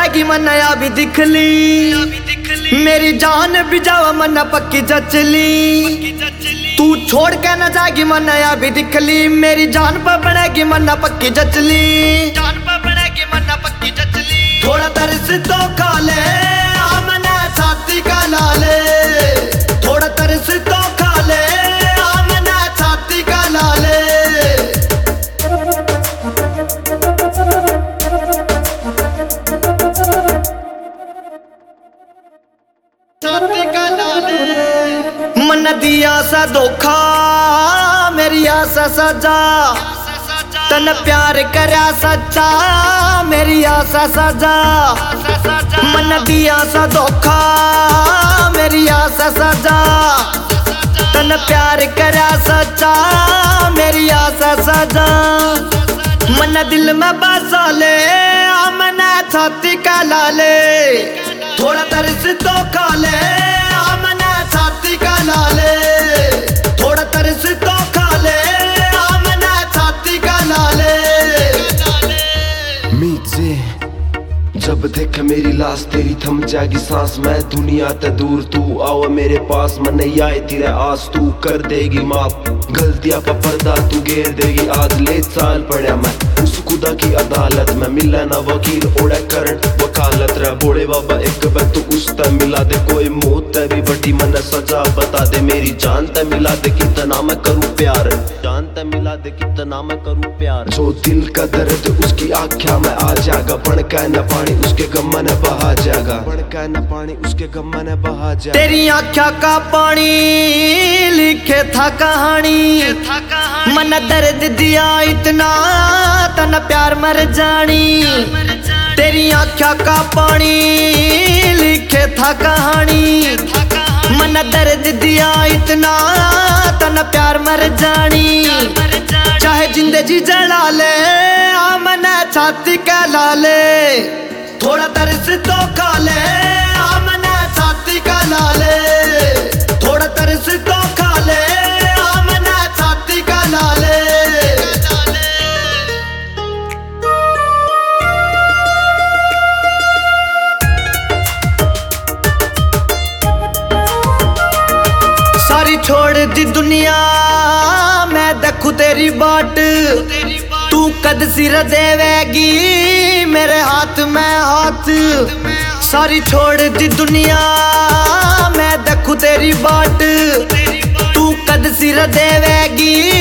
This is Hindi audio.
जाएगी मन्ना भी दिख ली, मेरी जान भी जावा मन्ना पक्की जचली। तू छोड़ के न जाएगी मन्ना भी दिख ली, मेरी जान पर बनेगी मन्ना पक्की जचली। जान पर बनेगी मन्ना पक्की जचली। थोड़ा तरस तो खा ले आमना छाती का लाले, थोड़ा तरस तो खा ले आमना छाती का लाले। मन दिया सा धोखा मेरी आशा सजा, तन प्यार करया सच्चा मेरी आशा सजा। मन दिया सा धोखा मेरी आशा सजा, तन प्यार करया सच्चा मेरी आशा सजा। मन दिल में बसा ले आमना छाती का लाले, थोड़ा तरस तो खा ले आमना छाती का लाले, थोड़ा तरस तो खा ले आमना छाती का लाले। मीचे जब देख मेरी लाश तेरी थम जाएगी सांस, मैं दुनिया ते दूर तू आओ मेरे पास। मन आए तेरे आस तू कर देगी माफ, गलतियां पर पर्दा तू घेर देगी। आज ले साल पढ़ा मैं उस खुदा की अदालत में, मिला ना वकील ओढ़े करंट वकालत रह बोड़े बाबा एक बार तू उस तय मिला दे। कोई मौत तय भी बड़ी मन सजा बता दे, मेरी जान तय मिला दे कितना मैं करूँ प्यार, जान तय मिला दे कितना मैं करूँ प्यार। जो दिल का दर्द उसकी आँख्या में आ जाएगा, बन का न पानी उसके गम ने बहा जाएगा, बन का न पानी उसके गम ने बहा जाएगा। तेरी आँख्या का पानी लिखे था कहानी, मन दर्द दिया इतना तन प्यार मर जानी। तेरी आँख्या का पानी लिखे था कहानी, मन दर्द दिया इतना तन प्यार मर जानी। चाहे जिंदगी जला ले आमना छाती का लाले, थोड़ा तरस तो खा ले आमना छाती का लाले, थोड़ा तरस तो खा ले आमना छाती का लाले। सारी छोड़ दी दुनिया मैं देखूं तेरी बाट, तू कद सिर देवेगी मेरे हाथ में हाथ। सारी छोड़ दी दुनिया मैं देखूं तेरी बाट, तू कद सिर देवेगी